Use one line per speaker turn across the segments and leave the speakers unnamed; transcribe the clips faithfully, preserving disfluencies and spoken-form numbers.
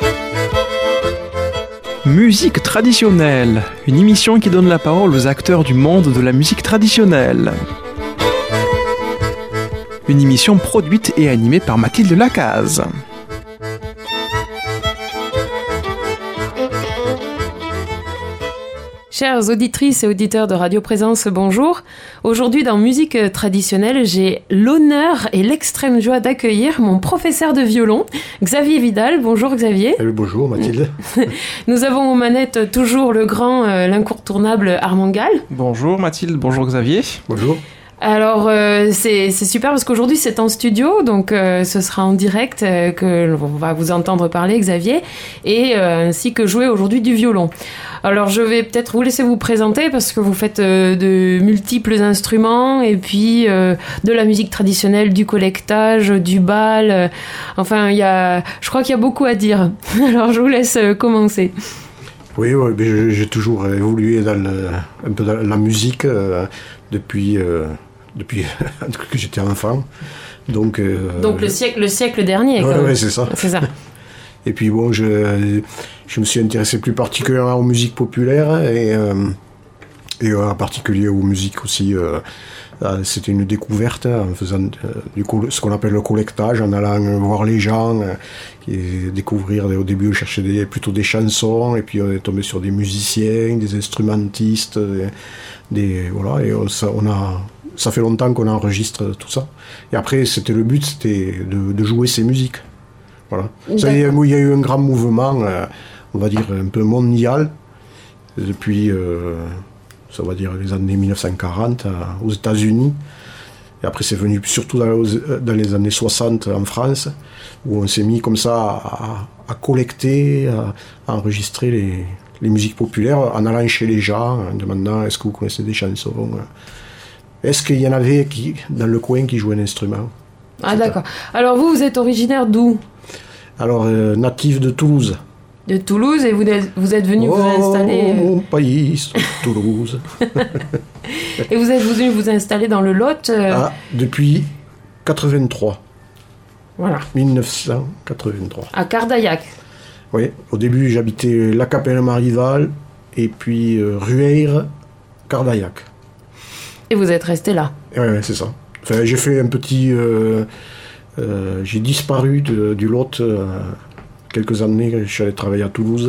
Musique traditionnelle, une émission qui donne la parole aux acteurs du monde de la musique traditionnelle. Une émission produite et animée par Mathilde Lacaze.
Chères auditrices et auditeurs de Radio Présence, bonjour. Aujourd'hui, dans Musique traditionnelle, j'ai l'honneur et l'extrême joie d'accueillir mon professeur de violon, Xavier Vidal. Bonjour Xavier.
Eh, bonjour Mathilde.
Nous avons aux manettes toujours le grand, euh, l'incontournable Armand Gall.
Bonjour Mathilde, bonjour Xavier.
Bonjour.
Alors, euh, c'est, c'est super parce qu'aujourd'hui, c'est en studio, donc euh, ce sera en direct euh, que l'on va vous entendre parler, Xavier, et euh, ainsi que jouer aujourd'hui du violon. Alors, je vais peut-être vous laisser vous présenter parce que vous faites euh, de multiples instruments et puis euh, de la musique traditionnelle, du collectage, du bal. Euh, enfin, il y a, je crois qu'il y a beaucoup à dire. Alors, je vous laisse euh, commencer.
Oui, oui, mais j'ai toujours évolué dans le, un peu dans la musique euh, depuis, euh, depuis que j'étais enfant. Donc, euh,
Donc le siècle, le siècle dernier.
Oui, ouais, c'est ça.
C'est ça.
Et puis bon, je, je me suis intéressé plus particulièrement aux musiques populaires et, euh, et en particulier aux musiques aussi. Euh, c'était une découverte en faisant euh, du coup, ce qu'on appelle le collectage, en allant voir les gens euh, et découvrir. Au début, on cherchait des, plutôt des chansons et puis on est tombé sur des musiciens, des instrumentistes, des, des voilà. Et on, ça, on a, ça fait longtemps qu'on enregistre tout ça. Et après, c'était le but, c'était de, de jouer ces musiques. Voilà. Ça, il, y a, il y a eu un grand mouvement, euh, on va dire un peu mondial, depuis, euh, ça va dire les années mille neuf cent quarante euh, aux États-Unis. Et après, c'est venu surtout dans, dans les années soixante en France, où on s'est mis comme ça à, à collecter, à, à enregistrer les, les musiques populaires, en allant chez les gens, en demandant est-ce que vous connaissez des chansons. Est-ce qu'il y en avait qui, dans le coin qui jouaient un instrument?
Ah d'accord. Alors vous, vous êtes originaire d'où?
Alors, euh, natif de Toulouse.
De Toulouse, et vous êtes, vous êtes venu
oh,
vous installer...
mon pays, Toulouse.
Et vous êtes venu vous installer dans le Lot euh...
ah, depuis quatre-vingt-trois.
Voilà.
mille neuf cent quatre-vingt-trois.
À Cardaillac.
Oui, au début j'habitais La Capelle-Marival, et puis euh, Rueil, Cardaillac.
Et vous êtes resté là?
Oui, ouais, c'est ça. Enfin, j'ai fait un petit... Euh, euh, j'ai disparu de, du Lot euh, quelques années. Je suis allé travailler à Toulouse,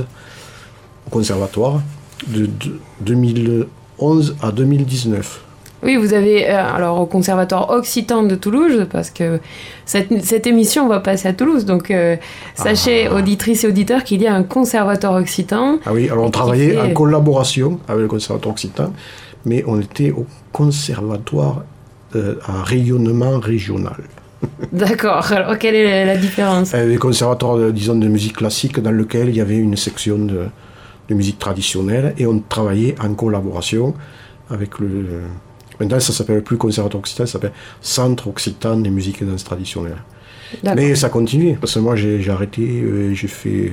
au conservatoire, de, de deux mille onze à deux mille dix-neuf.
Oui, vous avez... Euh, alors, au conservatoire occitan de Toulouse, parce que cette, cette émission va passer à Toulouse, donc euh, sachez, ah. auditrices et auditeurs, qu'il y a un conservatoire occitan.
Ah oui, alors on travaillait
fait...
en collaboration avec le conservatoire occitan, mais on était au conservatoire euh, à rayonnement régional.
D'accord, alors quelle est la différence? euh,
Les conservatoires, de, disons, de musique classique, dans lequel il y avait une section de, de musique traditionnelle, et on travaillait en collaboration avec le... Maintenant, ça ne s'appelle plus conservatoire occitan, ça s'appelle Centre occitan des musiques et danses traditionnelles. D'accord. Mais ça continue, parce que moi j'ai, j'ai arrêté, euh, j'ai fait...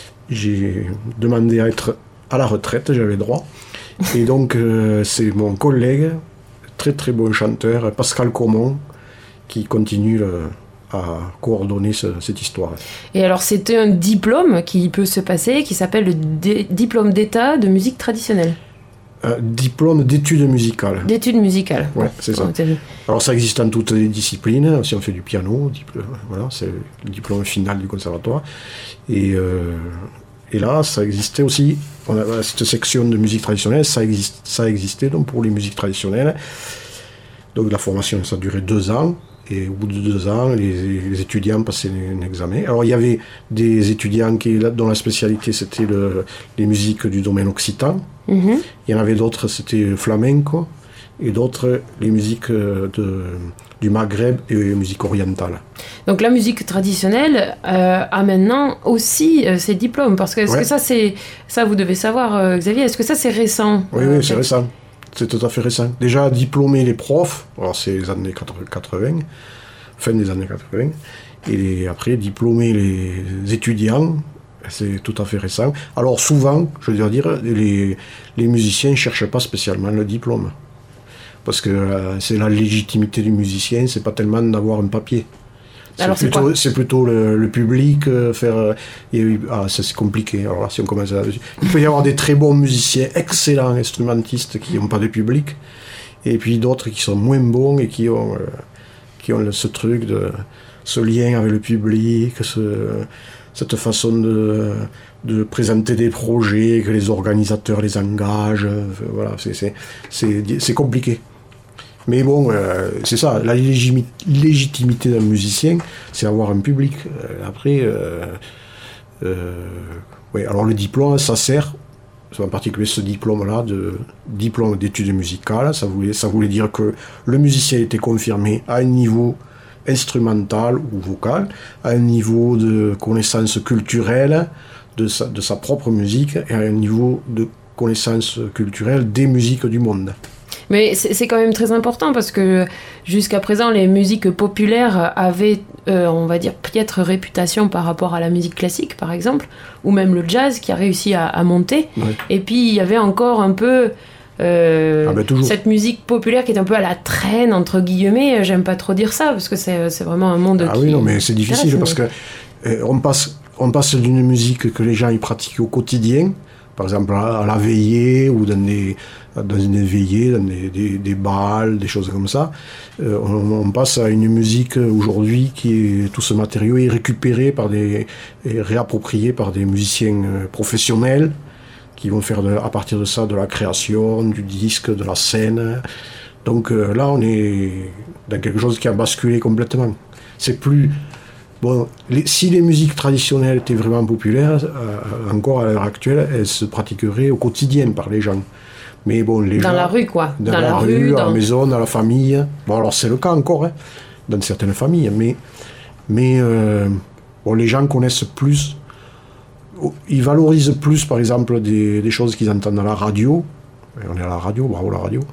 J'ai demandé à être à la retraite, j'avais droit. Et donc, euh, c'est mon collègue, très très bon chanteur, Pascal Comon, qui continue le, à coordonner ce, cette histoire.
Et alors, c'était un diplôme qui peut se passer, qui s'appelle le dé- diplôme d'état de musique traditionnelle.
Un diplôme d'études musicales.
D'études musicales.
Ouais, c'est ça. Alors, ça existe en toutes les disciplines. Si on fait du piano, diplôme, voilà, c'est le diplôme final du conservatoire. Et, euh, et là, ça existait aussi, on a, cette section de musique traditionnelle, ça, existe, ça existait donc pour les musiques traditionnelles. Donc, la formation, ça durait deux ans. Et au bout de deux ans, les, les étudiants passaient un examen. Alors, il y avait des étudiants qui, dont la spécialité, c'était le, les musiques du domaine occitan. Mm-hmm. Il y en avait d'autres, c'était le flamenco. Et d'autres, les musiques de, du Maghreb et les musiques orientales.
Donc, la musique traditionnelle euh, a maintenant aussi euh, ses diplômes. Parce que, est-ce ouais. que ça, c'est... Ça, vous devez savoir, euh, Xavier, est-ce que ça, c'est récent?
Oui, euh, oui, c'est récent. C'est tout à fait récent. Déjà, diplômer les profs, alors c'est les années quatre-vingts, fin des années quatre-vingts, et après, diplômer les étudiants, c'est tout à fait récent. Alors souvent, je veux dire, les, les musiciens ne cherchent pas spécialement le diplôme. Parce que euh, c'est la légitimité du musicien, c'est pas tellement d'avoir un papier. C'est
Alors, c'est
plutôt,
quoi
c'est plutôt le, le public, euh, faire... euh, et, ah, ça c'est compliqué. Alors là, si on commence à... Il peut y avoir des très bons musiciens, excellents instrumentistes qui n'ont pas de public, et puis d'autres qui sont moins bons et qui ont, euh, qui ont le- ce truc, de, ce lien avec le public, ce, cette façon de, de présenter des projets, que les organisateurs les engagent. euh, Voilà, c'est, c'est, c'est, c'est compliqué. Mais bon, euh, c'est ça, la légimi- légitimité d'un musicien, c'est avoir un public. Euh, après, euh, euh, ouais, alors le diplôme, ça sert, en particulier ce diplôme-là, de diplôme d'études musicales, ça voulait, ça voulait dire que le musicien était confirmé à un niveau instrumental ou vocal, à un niveau de connaissance culturelle de sa, de sa propre musique et à un niveau de connaissance culturelle des musiques du monde.
Mais c'est c'est quand même très important parce que jusqu'à présent, les musiques populaires avaient, euh, on va dire, piètre réputation par rapport à la musique classique, par exemple, ou même le jazz qui a réussi à, à monter.
Ouais.
Et puis, il y avait encore un peu euh,
Ah ben, toujours.
cette musique populaire qui est un peu à la traîne, entre guillemets. J'aime pas trop dire ça parce que c'est c'est vraiment un monde
Ah
qui...
oui, non, mais c'est difficile
intéresse,
parce que euh, on passe, on passe d'une musique que les gens ils pratiquent au quotidien, par exemple à, à la veillée ou dans des, dans des veillées, dans des, des, des bals, des choses comme ça. Euh, on, on passe à une musique aujourd'hui qui est, tout ce matériau est récupéré par des, et réapproprié par des musiciens euh, professionnels qui vont faire de, à partir de ça de la création, du disque, de la scène. Donc euh, là, on est dans quelque chose qui a basculé complètement. C'est plus... Bon, les, si les musiques traditionnelles étaient vraiment populaires, euh, encore à l'heure actuelle, elles se pratiqueraient au quotidien par les gens. Mais bon, les
Dans
gens...
la rue, quoi.
Dans,
Dans
la,
la
rue,
rue,
à
dans-
la maison, dans la famille. Bon, alors c'est le cas encore, hein, dans certaines familles, mais, mais euh, bon, les gens connaissent plus... Ils valorisent plus, par exemple, des, des choses qu'ils entendent à la radio. Et on est à la radio, bravo la radio.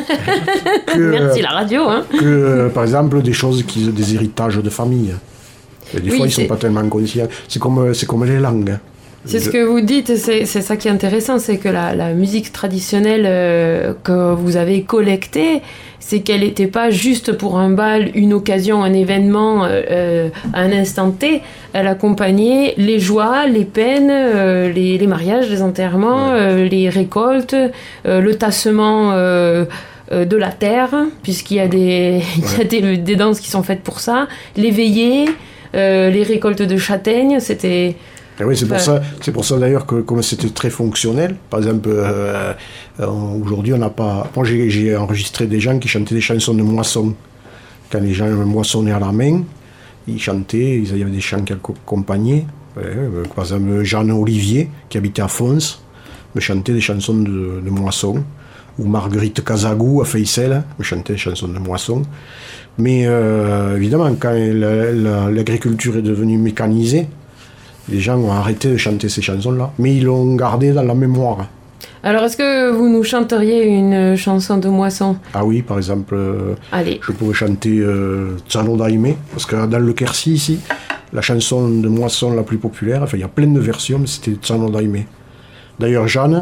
que,
Merci la radio, hein.
que, euh, par exemple, des choses, qui, des héritages de famille. Et des
Oui,
fois, ils ne
c'est-
sont pas tellement conscients. C'est comme, euh, c'est comme les langues. hein.
C'est ce
Je-
que vous dites, c'est c'est ça qui est intéressant, c'est que la, la musique traditionnelle euh, que vous avez collectée, c'est qu'elle n'était pas juste pour un bal, une occasion, un événement, euh, euh, à un instant T. Elle accompagnait les joies, les peines, euh, les, les mariages, les enterrements,
Ouais.
euh, les récoltes, euh, le tassement euh, euh, de la terre, puisqu'il y a, des, il y a des, des danses qui sont faites pour ça, les veillées, euh, les récoltes de châtaignes, c'était...
Et oui, c'est pour
Ouais.
ça, c'est pour ça d'ailleurs que comme c'était très fonctionnel, par exemple, euh, euh, aujourd'hui on n'a pas... Moi j'ai, j'ai enregistré des gens qui chantaient des chansons de moisson. Quand les gens moissonnaient à la main, ils chantaient, ils avaient des chants qui accompagnaient. Ouais, euh, par exemple, Jeanne Olivier, qui habitait à Fons, me chantait des chansons de, de moisson. Ou Marguerite Casagou à Feissel, me chantait des chansons de moisson. Mais euh, évidemment, quand la- la- l'agriculture est devenue mécanisée, les gens ont arrêté de chanter ces chansons-là, mais ils l'ont gardé dans la mémoire.
Alors, est-ce que vous nous chanteriez une chanson de moisson?
Ah oui, par exemple, euh,
Allez.
je pourrais chanter euh, Tsano Daime, parce que dans le Quercy, ici, la chanson de moisson la plus populaire, enfin, il y a plein de versions, mais c'était Tsano Daime. D'ailleurs, Jeanne,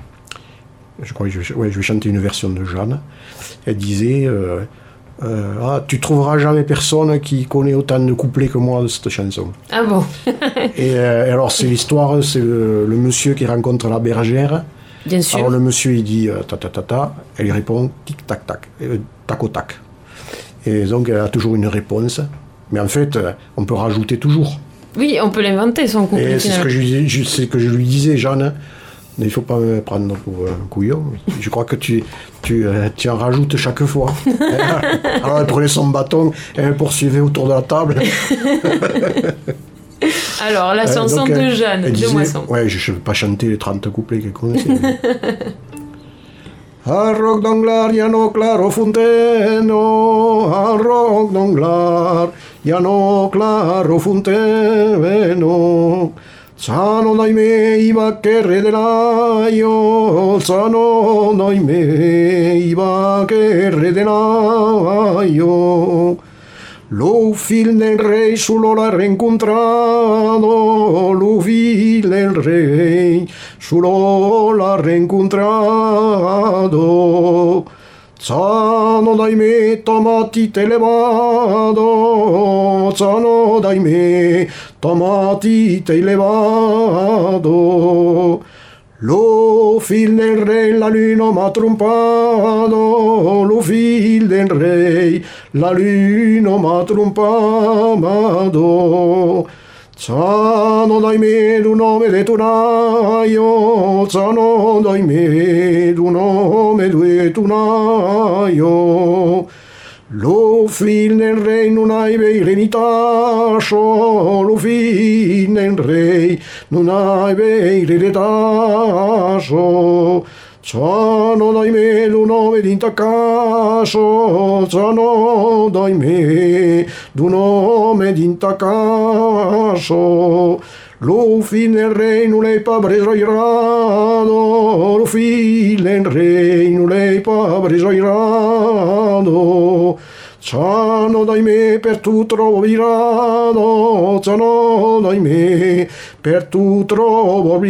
je crois que je, ouais, je vais chanter une version de Jeanne, elle disait euh, euh, ah, tu trouveras jamais personne qui connaît autant de couplets que moi de cette chanson.
Ah bon?
Et, euh, et alors, c'est l'histoire, c'est le, le monsieur qui rencontre la bergère.
Bien sûr.
Alors, le monsieur, il dit euh, ta ta ta ta, elle lui répond tic tac tac, euh, tac au tac. Et donc, elle a toujours une réponse. Mais en fait, euh, on peut rajouter toujours.
Oui, on peut l'inventer, son couplet.
Et c'est ce que je, lui- je- c'est ce que je lui disais, Jeanne. Mais il ne faut pas me prendre pour un couillon. Je crois que tu, tu, euh, tu en rajoutes chaque fois. Alors, elle prenait son bâton et elle poursuivait autour de la table.
Alors, la
Euh,
chanson
donc,
de
elle-
Jeanne,
elle
de
disait-
moisson.
Ouais, je ne vais pas chanter les trente couplets qu'elle connaissait. Arroc d'anglar, yano claro funteno, arroc d'anglar, yano claro funteno. Sano daime iba que redelayo, sano daime iba que redelayo. Lo fil del rey solo l'ha rincontrato, lo fil del rey solo l'ha rincontrato. Tsano daime tamati te levado, Tsano daime tamati te levado. Lo fil del rey, la luna m'ha trompado, lo fil del rey, la luna m'ha trompado. Tsano daime d'un nome de tunaio, Tsano daime d'un nome de tunaio. Lo fil del rey non hai veire ni tascio, lo fil del rey non hai veire ni tascio. Tsano daime d'un nome d'intacascio, Tsano daime d'un nome d'intacascio. Lo fil del rey non l'hai pas bresoirado, lo fil del rey non l'hai pas bresoirado. Tsano daime per tu trovo virado, Tsano daime per tu trovo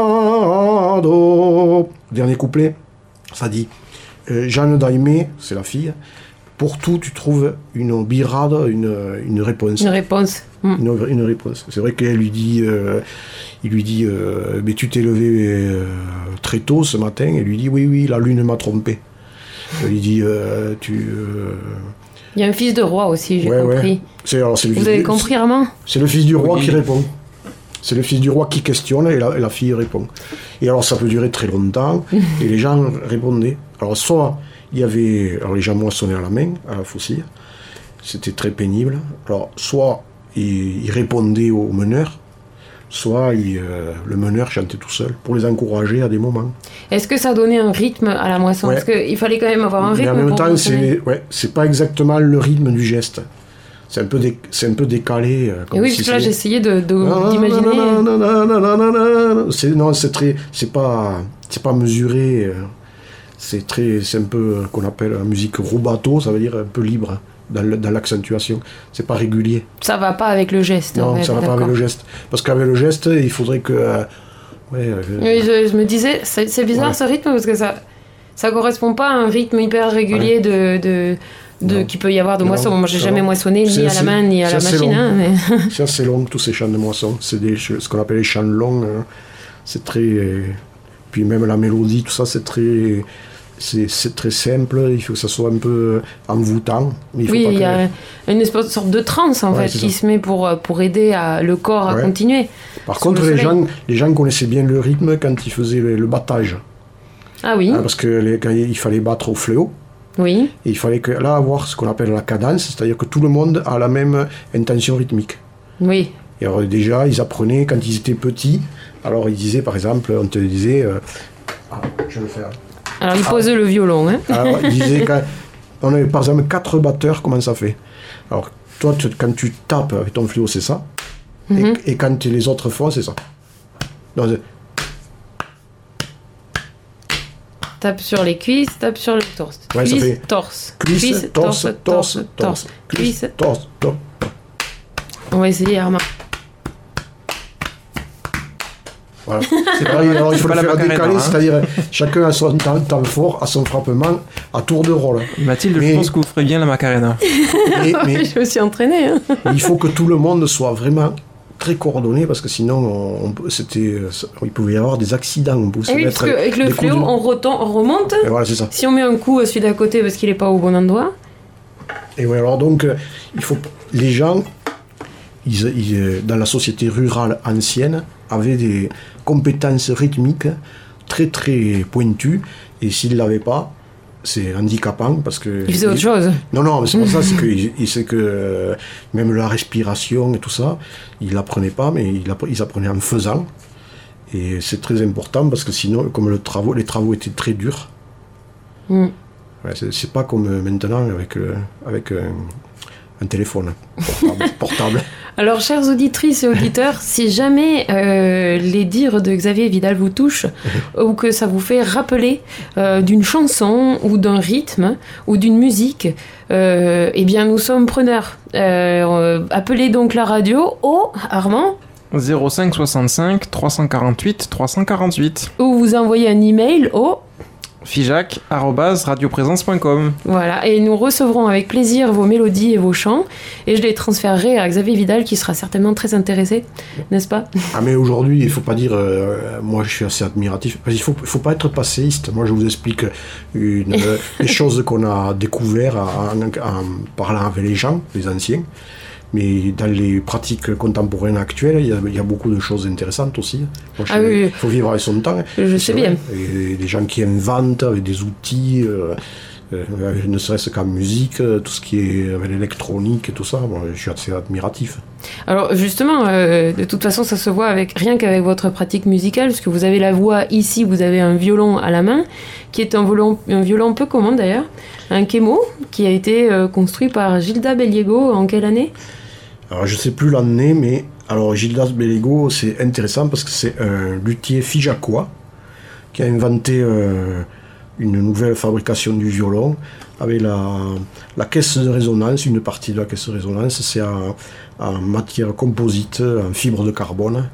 virado. Dernier couplet, ça dit euh, Jeanne daime, c'est la fille. Pour tout, tu trouves une birade, une, une réponse.
Une réponse. Mm.
Une, une réponse. C'est vrai qu'elle lui dit, euh, il lui dit, euh, mais tu t'es levé euh, très tôt ce matin. Elle lui dit, oui, oui, la lune m'a trompé. Elle lui dit, euh, tu. Euh...
Il y a un fils de roi aussi, j'ai
ouais,
compris.
Ouais. C'est, alors, c'est le
Vous
fils
avez
du,
compris, Armand ?
C'est le fils du roi
oui.
qui répond. C'est le fils du roi qui questionne et la, et la fille répond. Et alors ça peut durer très longtemps et les gens répondaient. Alors soit il y avait, alors les gens moissonnaient à la main, à la faucille, c'était très pénible. Alors soit ils, ils répondaient au meneur, soit il, euh, le meneur chantait tout seul pour les encourager à des moments.
Est-ce que ça donnait un rythme à la moisson ?
Ouais.
Parce qu'il fallait quand même avoir un rythme.
Mais en même
pour
temps,
moissonner.
c'est, ouais, c'est pas exactement le rythme du geste. C'est un peu, dé, c'est un peu décalé. Euh, comme
Et oui,
si
parce que là,
c'est...
j'essayais de, de,
Ah,
d'imaginer.
non, non, non, non, non, non, non. C'est, non, c'est très, c'est pas, c'est pas mesuré. euh, C'est très, c'est un peu euh, qu'on appelle la musique rubato, ça veut dire un peu libre dans, le, dans l'accentuation. C'est pas régulier.
Ça va pas avec le geste.
Non,
en fait,
ça va
d'accord.
pas avec le geste. Parce qu'avec le geste, il faudrait que, euh, ouais. euh,
Oui, je, je me disais, c'est, c'est bizarre
Ouais.
ce rythme parce que ça, ça correspond pas à un rythme hyper régulier de, de, de qui peut y avoir de
Non,
moisson. Moi, j'ai
ça
jamais
va.
moissonné ni
C'est
à la
assez-
main ni à
c'est
la
assez
machine.
long.
Hein, mais...
C'est assez long, tous ces chants de moisson. C'est des, ce qu'on appelle les chants longs. hein. C'est très. euh, Puis même la mélodie, tout ça, c'est très. C'est, c'est très simple. Il faut que ça soit un peu envoûtant. Mais il faut
Oui,
pas
il y
que-
a une espèce de sorte de transe en
Ouais,
fait
c'est
qui
ça.
se met pour, pour aider à, le corps à
Ouais.
continuer.
Par
sous
contre,
le
les
soleil.
gens, les gens connaissaient bien le rythme quand ils faisaient le, le battage.
Ah oui,
Hein, parce que les, quand il fallait battre au fléau.
oui.
Et il fallait que, là avoir ce qu'on appelle la cadence, c'est-à-dire que tout le monde a la même intention rythmique.
Oui.
Et alors déjà, ils apprenaient quand ils étaient petits. Alors ils disaient, par exemple, on te disait, euh, ah, je vais le faire.
Alors il pose le violon. Hein.
Alors ils disaient, quand on avait par exemple quatre batteurs, comment ça fait? Alors toi, tu- quand tu tapes avec ton fléau, c'est ça.
Mhm.
et, et quand les autres font, c'est ça. Donc, c'est-
Tape sur les cuisses, tape sur le torse.
Ouais, ça
cuisse,
fait
torse.
cuisse, torse, torse, torse,
Cuisse.
cuisse, torse, torse.
On va essayer, Armand.
Voilà. C'est pareil, alors il faut
pas
le
la
faire
Macarena,
décaler,
hein.
c'est-à-dire chacun a son temps, temps fort, à son frappement, à tour de rôle.
Mathilde,
Mais-
je pense que vous ferez bien la Macarena.
Mais, mais
Je me suis entraînée. Hein.
il faut que tout le monde soit vraiment très coordonné parce que sinon, on, on peut- c'était, il pouvait y avoir des accidents. On pouvait
Et
se
oui, parce
mettre
qu'avec le
des coups
fléau,
de-
on, retom- on remonte.
Et voilà, c'est ça.
Si on met un coup à celui d'à côté parce qu'il n'est pas au bon endroit.
Et ouais, alors donc, euh, il faut les gens, ils, ils, euh, dans la société rurale ancienne, avaient des compétences rythmiques très très pointues, et s'ils ne l'avaient pas, c'est handicapant parce que.
Il faisait autre chose.
Non, non, mais c'est pour ça, c'est que, il- c'est que euh, même la respiration et tout ça, ils l'apprenaient pas, mais ils l'appre- ils apprenaient en faisant. Et c'est très important parce que sinon, comme le travaux, les travaux étaient très durs,
Mm.
ouais, c'est, c'est pas comme maintenant avec, euh, avec euh, un téléphone portable. portable.
Alors, chères auditrices et auditeurs, si jamais euh, les dires de Xavier Vidal vous touchent, ou que ça vous fait rappeler euh, d'une chanson, ou d'un rythme, ou d'une musique, euh, eh bien, nous sommes preneurs. Euh, euh, appelez donc la radio au Armand,
zéro cinq soixante-cinq trois cent quarante-huit trois cent quarante-huit.
ou vous envoyez un email au...
figeac arobase radioprésence point com.
Voilà, et nous recevrons avec plaisir vos mélodies et vos chants, et je les transférerai à Xavier Vidal qui sera certainement très intéressé, n'est-ce pas?
Ah mais aujourd'hui, il faut pas dire, euh, moi je suis assez admiratif, il faut, faut pas être passéiste. Moi je vous explique une, euh, les choses qu'on a découvertes en, en parlant avec les gens, les anciens. Mais dans les pratiques contemporaines actuelles, il y a, il y a beaucoup de choses intéressantes aussi. Moi, je,
ah oui,
il faut vivre avec son temps.
Je sais bien.
Et des gens qui inventent avec des outils, euh, euh, ne serait-ce qu'en musique, tout ce qui est avec l'électronique et tout ça, moi, je suis assez admiratif.
Alors justement, euh, de toute façon, ça se voit avec rien qu'avec votre pratique musicale, parce que vous avez la voix ici, vous avez un violon à la main, qui est un violon, un violon peu commun d'ailleurs, un Kemo, qui a été euh, construit par Gilda Belliego en quelle année?
Alors je sais plus l'année, mais alors Gildas Belliego, c'est intéressant parce que c'est un luthier figeacois qui a inventé euh, une nouvelle fabrication du violon avec la, la caisse de résonance. Une partie de la caisse de résonance, c'est en, en matière composite, en fibre de carbone.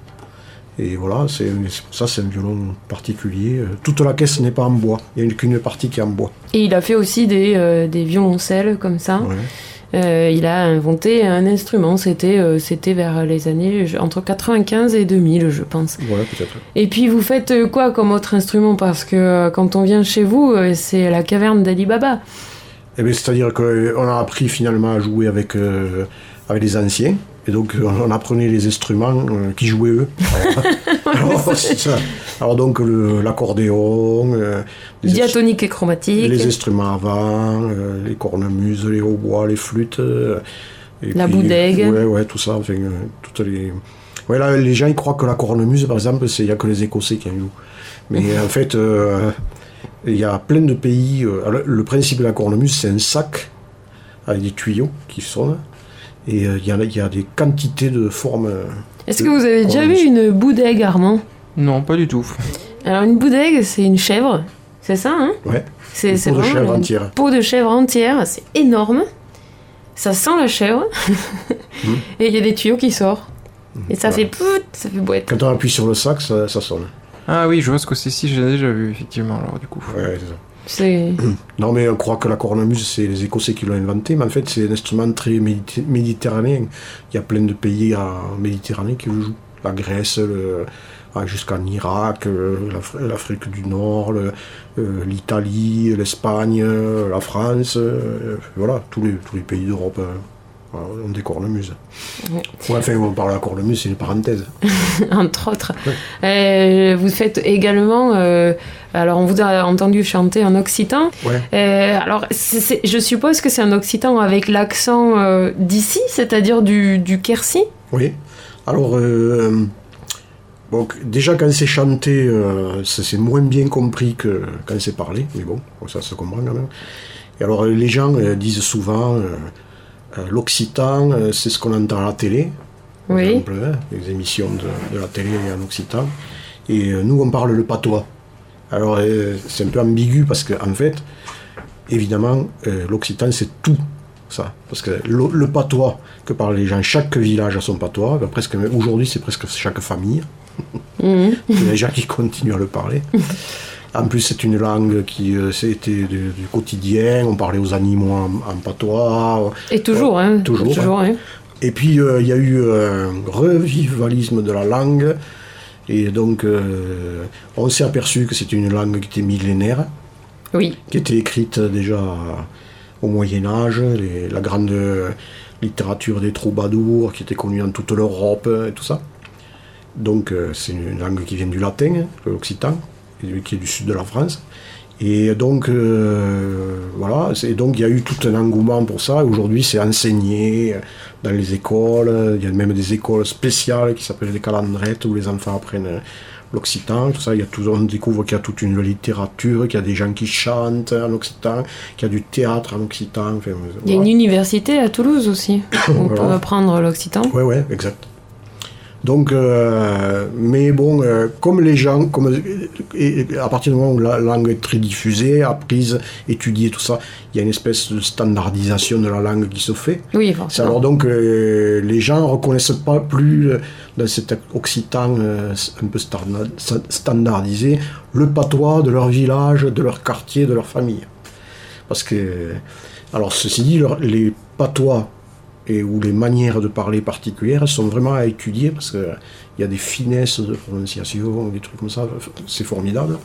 Et voilà, c'est, c'est pour ça c'est un violon particulier. Toute la caisse n'est pas en bois, il n'y a qu'une partie qui est en bois.
Et il a fait aussi des, euh, des violoncelles comme ça.
Ouais.
Euh, il a inventé un instrument, c'était, euh, c'était vers les années entre quatre-vingt-quinze et deux mille, je pense.
Voilà, peut-être.
Et puis vous faites quoi comme autre instrument? Parce que euh, quand on vient chez vous, euh, c'est la caverne d'Ali Baba.
Eh bien, c'est-à-dire qu'on a appris finalement à jouer avec, euh, avec les anciens. Et donc, on apprenait les instruments euh, qui jouaient eux. Alors, alors, c'est ça. Alors donc, le, l'accordéon... Euh,
diatonique et chromatique.
Les instruments avant, euh, les cornemuses, les hautbois, les flûtes. Euh, et
la
puis,
boudègue.
Ouais, ouais, tout ça. Enfin, euh, toutes les... Ouais, là, les gens, ils croient que la cornemuse, par exemple, il n'y a que les Écossais qui en jouent. Mais en fait, euh, il y a plein de pays... Euh, alors, le principe de la cornemuse, c'est un sac avec des tuyaux qui sonnent. Et il euh, y, y a des quantités de formes. Euh,
Est-ce que vous avez déjà vu une boudègue, Armand?
Non, pas du tout.
Alors une boudègue, c'est une chèvre, c'est ça, hein?
Ouais.
C'est,
une
c'est
peau de
vraiment
chèvre
une
entière.
Peau de chèvre entière, c'est énorme. Ça sent la chèvre. mmh. Et il y a des tuyaux qui sortent. Mmh. Et ça voilà. fait pout, ça fait boîte.
Quand on appuie sur le sac, ça, ça sonne.
Ah oui, je vois ce que c'est, si j'ai déjà vu, effectivement, alors du coup.
Ouais, c'est ça.
C'est...
Non, mais on croit que la cornemuse, c'est les Écossais qui l'ont inventé, mais en fait, c'est un instrument très méditer- méditerranéen. Il y a plein de pays en Méditerranée qui le jouent. La Grèce, le, jusqu'en Irak, l'Afrique, l'Afrique du Nord, le, euh, l'Italie, l'Espagne, la France, euh, voilà, tous les, tous les pays d'Europe. Euh. On des cornemuses. Ouais. Ouais, enfin, on parle de la cornemuse, c'est une parenthèse.
Entre autres.
Ouais.
Euh, vous faites également... Euh, alors, on vous a entendu chanter en occitan.
Ouais.
Euh, alors, c'est, c'est, je suppose que c'est un occitan avec l'accent euh, d'ici, c'est-à-dire du, du Quercy.
Oui. Alors, euh, bon, déjà, quand c'est chanté, euh, c'est, c'est moins bien compris que quand c'est parlé. Mais bon, ça se comprend quand même. Et alors, les gens euh, disent souvent... Euh, Euh, l'occitan, euh, c'est ce qu'on entend à la télé, par
oui.
exemple, hein, les émissions de, de la télé en occitan. Et euh, nous, on parle le patois. Alors, euh, c'est un peu ambigu parce qu'en en fait, évidemment, euh, l'occitan, c'est tout ça. Parce que le, le patois que parlent les gens, chaque village a son patois. Ben, presque, aujourd'hui, c'est presque chaque famille. Mmh. Il y a des gens qui continuent à le parler. En plus, c'est une langue qui euh, c'était du, du quotidien. On parlait aux animaux en, en patois.
Et toujours,
euh,
hein.
Toujours.
toujours
hein.
hein.
Et puis, il euh, y a eu un revivalisme de la langue. Et donc, euh, on s'est aperçu que c'était une langue qui était millénaire.
Oui.
Qui était écrite déjà au Moyen-Âge. Les, la grande littérature des troubadours qui était connue dans toute l'Europe et tout ça. Donc, euh, c'est une langue qui vient du latin, l'occitan, qui est du sud de la France. Et donc, euh, voilà, et donc il y a eu tout un engouement pour ça. Aujourd'hui, c'est enseigné dans les écoles. Il y a même des écoles spéciales qui s'appellent des calendrettes où les enfants apprennent l'occitan. Tout ça, il y a tout, on découvre qu'il y a toute une littérature, qu'il y a des gens qui chantent en occitan, qu'il y a du théâtre en occitan. Enfin, voilà.
Il y a une université à Toulouse aussi. On voilà. peut apprendre l'occitan.
Oui, oui, exact. Donc, euh, mais bon, euh, comme les gens, comme, et, et à partir du moment où la langue est très diffusée, apprise, étudiée, tout ça, il y a une espèce de standardisation de la langue qui se fait.
Oui, forcément.
Alors donc, euh, les gens ne reconnaissent pas plus, euh, dans cet occitan euh, un peu standardisé, le patois de leur village, de leur quartier, de leur famille. Parce que, alors ceci dit, leur, les patois et où les manières de parler particulières sont vraiment à étudier parce qu'il y a des finesses de prononciation, des trucs comme ça, c'est formidable.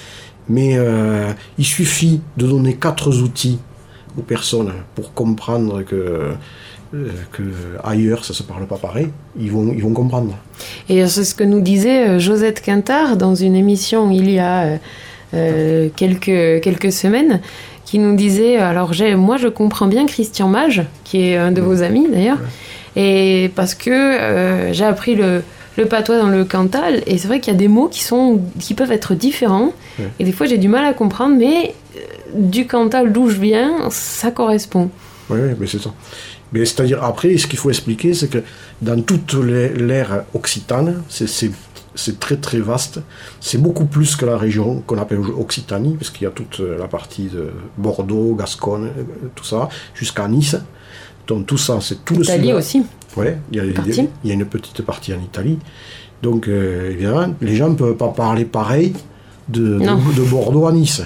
Mais euh, il suffit de donner quatre outils aux personnes pour comprendre que, euh, que ailleurs ça se parle pas pareil, ils vont, ils vont comprendre.
Et c'est ce que nous disait Josette Quintard dans une émission il y a euh, quelques, quelques semaines, qui nous disait, alors j'ai, moi je comprends bien Christian Mage, qui est un de vos amis d'ailleurs, ouais. Et parce que euh, j'ai appris le, le patois dans le Cantal, et c'est vrai qu'il y a des mots qui, sont, qui peuvent être différents, ouais. Et des fois j'ai du mal à comprendre, mais euh, du Cantal d'où je viens, ça correspond.
Oui, mais c'est ça. Mais c'est-à-dire, après, ce qu'il faut expliquer, c'est que dans toute l'ère occitane, c'est, c'est c'est très très vaste, c'est beaucoup plus que la région qu'on appelle Occitanie, parce qu'il y a toute la partie de Bordeaux, Gascogne, tout ça, jusqu'à Nice. Donc tout ça, c'est tout le sud.
Italie aussi.
Oui, il y, a, il y a une petite partie en Italie. Donc euh, évidemment, les gens ne peuvent pas parler pareil de, de, de Bordeaux à Nice.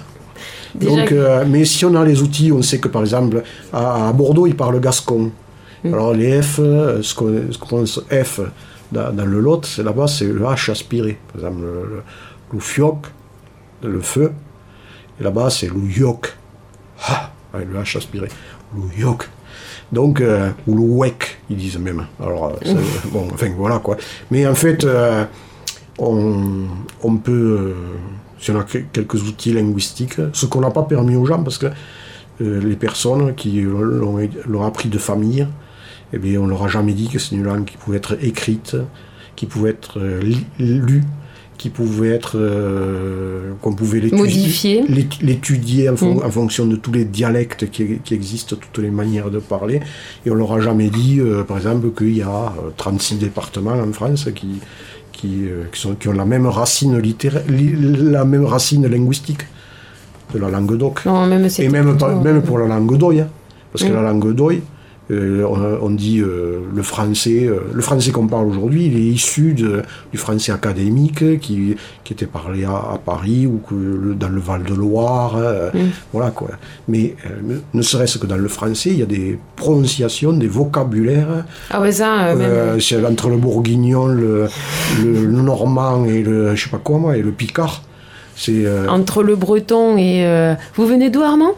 Donc, euh, mais si on a les outils, on sait que par exemple, à, à Bordeaux, ils parlent gascon. Mmh. Alors les F, ce qu'on, ce qu'on pense F, Dans, dans le Lot, c'est là-bas, c'est le H aspiré. Par exemple, le, le, le fioc, le feu. Et là-bas, c'est le yok. Ah, avec le H aspiré. Le yok. Donc, euh, ou le wek, ils disent même. Alors, bon, enfin, voilà quoi. Mais en fait, euh, on, on peut, euh, si on a quelques outils linguistiques, ce qu'on n'a pas permis aux gens, parce que euh, les personnes qui l'ont, l'ont appris de famille, eh bien, on ne leur a jamais dit que c'est une langue qui pouvait être écrite, qui pouvait être euh, lue, qui pouvait être... Euh, qu'on pouvait l'étudier,
modifier.
l'étudier en, fon-
mmh.
en fonction de tous les dialectes qui, qui existent, toutes les manières de parler. Et on ne leur a jamais dit, euh, par exemple, qu'il y a trente-six départements en France qui, qui, euh, qui, sont, qui ont la même racine littéraire, li, la même racine linguistique de la langue d'oc.
Non, même
Et même,
plutôt...
même pour la langue d'oï, hein, parce
mmh.
que la langue d'oï, Euh, on, on dit euh, le français, euh, le français qu'on parle aujourd'hui, il est issu de, du français académique qui, qui était parlé à, à Paris ou que le, dans le Val-de-Loire, euh, mm. voilà quoi. Mais euh, ne, ne serait-ce que dans le français, il y a des prononciations, des vocabulaires.
Ah ouais, ça. Euh,
euh,
même...
C'est entre le bourguignon, le, le, le normand et le, je sais pas quoi moi, et le picard. C'est euh...
entre le breton et. Euh... Vous venez d'où, Armand?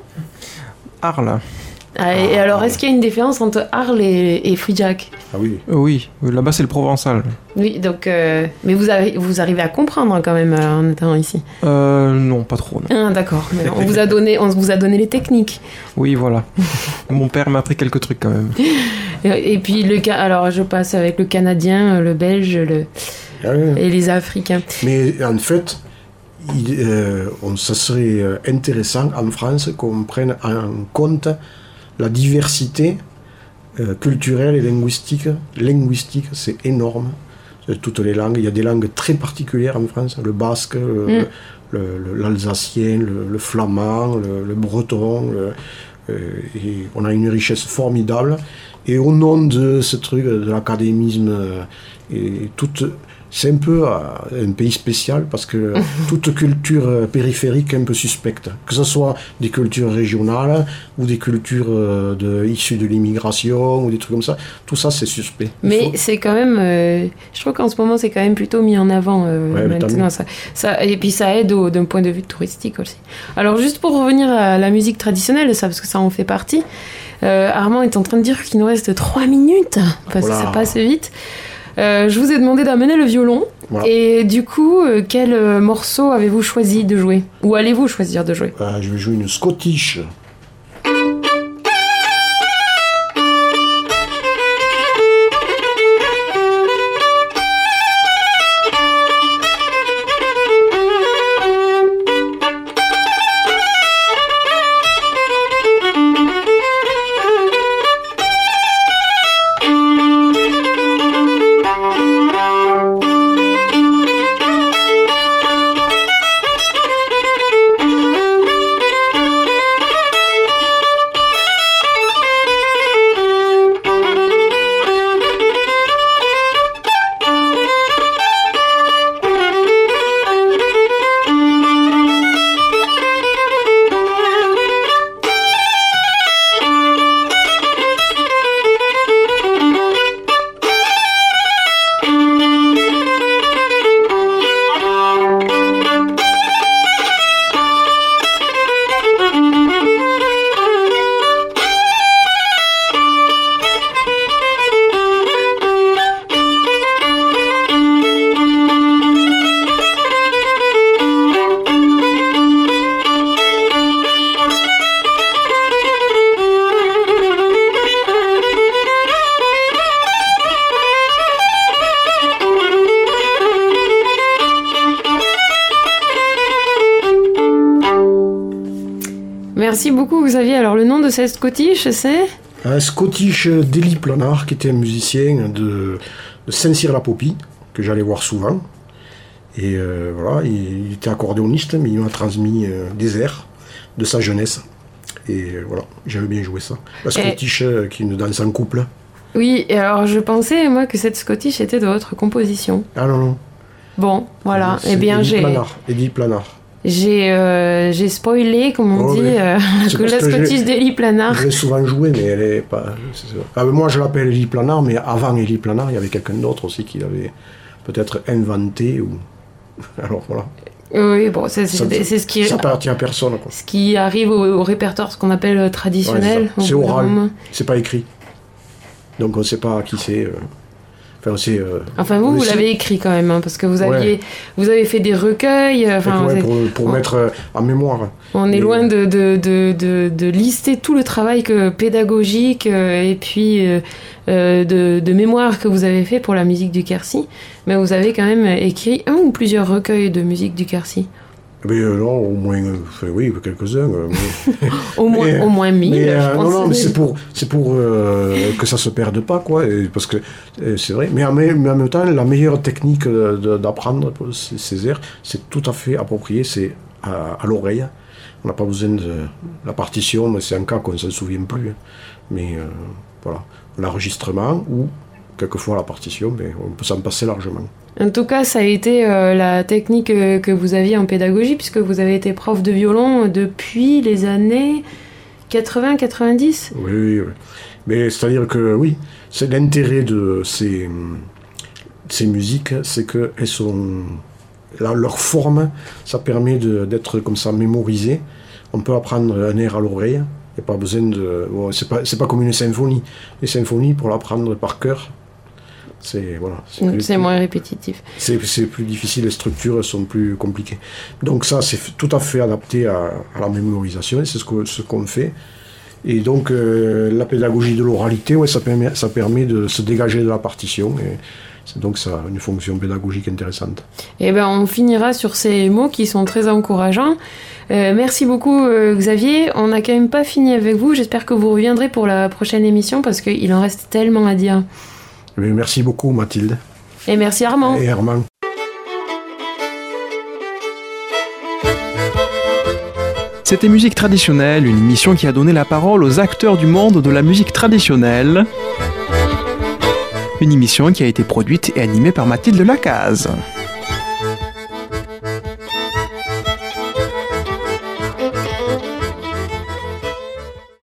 Arles.
Ah, et
ah,
alors, est-ce qu'il y a une différence entre Arles et, et Frijac?
Ah oui.
Oui, là-bas c'est le provençal.
Oui, donc. Euh, mais vous, avez, vous arrivez à comprendre quand même euh, en étant ici?
Euh, non, pas trop. Non.
Ah, d'accord. Mais on, vous a donné, on vous a donné les techniques.
Oui, voilà. Mon père m'a appris quelques trucs quand même.
Et, et puis, le, alors je passe avec le canadien, le belge le,
ah oui.
et les africains.
Mais en fait. Il, euh, on, ça serait intéressant en France qu'on prenne en compte la diversité euh, culturelle et linguistique. Linguistique, c'est énorme. Toutes les langues, il y a des langues très particulières en France, le basque, le, mm. le, le, l'alsacien, le, le flamand, le, le breton. Le, euh, et on a une richesse formidable. Et au nom de ce truc, de l'académisme, euh, et toute... C'est un peu euh, un pays spécial parce que toute culture périphérique est un peu suspecte. Que ce soit des cultures régionales ou des cultures euh, de, issues de l'immigration ou des trucs comme ça, tout ça c'est suspect. Il
mais
faut...
c'est quand même, euh, je trouve qu'en ce moment c'est quand même plutôt mis en avant euh,
ouais,
maintenant. Ça, ça, et puis ça aide au, d'un point de vue touristique aussi. Alors juste pour revenir à la musique traditionnelle, ça, parce que ça en fait partie, euh, Armand est en train de dire qu'il nous reste trois minutes parce voilà. que ça passe vite. Euh, je vous ai demandé d'amener le violon. Voilà. Et du coup, euh, quel euh, morceau avez-vous choisi de jouer? Ou allez-vous choisir de jouer?
euh, Je vais jouer une Scottish.
merci beaucoup Xavier. Alors le nom de cette scottish, c'est
un scottish d'Élie Planard, qui était un musicien de, de Saint-Cyr-la-Popie, que j'allais voir souvent. Et euh, voilà, il, il était accordéoniste, mais il m'a transmis euh, des airs de sa jeunesse. Et euh, voilà, j'avais bien joué ça. La scottish, euh, qui est une danse en couple.
Oui, et alors je pensais, moi, que cette scottish était de votre composition.
Ah non, non.
Bon, voilà.
C'est
Eh bien,
Élie
j'ai...
Planard. Élie Planard.
J'ai, euh, j'ai spoilé, comme on
Oh,
dit,
oui.
euh, que la
que
scottish d'Élie Planard.
Je l'ai souvent joué, mais elle est pas... c'est ça. Ah, mais moi, je l'appelle Élie Planard, mais avant Élie Planard, il y avait quelqu'un d'autre aussi qui l'avait peut-être inventé. Ou... Alors, voilà.
Oui, bon, c'est,
Ça,
c'est, c'est ce qui...
Ça appartient à personne, quoi.
Ce qui arrive au, au répertoire, ce qu'on appelle traditionnel.
Ouais, c'est, c'est
au bout d'un
oral,
moment.
c'est pas écrit. Donc on ne sait pas qui c'est. Euh... Enfin, on sait, euh...
enfin vous,
on
vous
sait.
l'avez écrit quand même, hein, parce que vous aviez,
ouais.
vous avez fait des recueils. Enfin,
ouais,
c'est...
pour, pour
on...
mettre euh, en mémoire.
On est
et...
loin de, de, de, de, de lister tout le travail que, pédagogique euh, et puis euh, euh, de, de mémoire que vous avez fait pour la musique du Quercy, mais vous avez quand même écrit un ou plusieurs recueils de musique du Quercy.
Mais euh, non, au moins, euh, enfin, oui, quelques-uns. Euh, mais...
au, moins,
mais,
au moins mille,
mais, euh,
je pense.
Non, non, mais c'est pour, c'est pour euh, que ça se perde pas, quoi. Et, parce que euh, c'est vrai. Mais en, mais en même temps, la meilleure technique de, de, d'apprendre ces, ces airs, c'est tout à fait approprié, c'est à, à l'oreille. On n'a pas besoin de la partition, mais c'est un cas qu'on ne s'en souvient plus. Mais euh, voilà, l'enregistrement ou quelquefois la partition, mais on peut s'en passer largement.
En tout cas, ça a été euh, la technique euh, que vous aviez en pédagogie, puisque vous avez été prof de violon depuis les années quatre-vingts quatre-vingt-dix.
Oui, oui, oui. Mais c'est-à-dire que, oui, c'est l'intérêt de ces, ces musiques, c'est qu'elles sont... Là, leur forme, ça permet de, d'être comme ça mémorisé. On peut apprendre un air à l'oreille. Il n'y a pas besoin de... Bon, c'est pas, c'est pas comme une symphonie. Les symphonies, pour l'apprendre par cœur, c'est, voilà, c'est,
Donc
plus,
c'est moins répétitif.
C'est, c'est plus difficile, les structures sont plus compliquées. Donc ça, c'est tout à fait adapté à, à la mémorisation, c'est ce, que, ce qu'on fait. Et donc, euh, la pédagogie de l'oralité, ouais, ça, permet, ça permet de se dégager de la partition. Et c'est donc ça a une fonction pédagogique intéressante.
Et ben, on finira sur ces mots qui sont très encourageants. Euh, merci beaucoup euh, Xavier. On n'a quand même pas fini avec vous. J'espère que vous reviendrez pour la prochaine émission parce qu'il en reste tellement à dire.
Mais merci beaucoup Mathilde.
Et merci Armand.
Et Herman.
C'était Musique traditionnelle, une émission qui a donné la parole aux acteurs du monde de la musique traditionnelle. Une émission qui a été produite et animée par Mathilde Lacaze.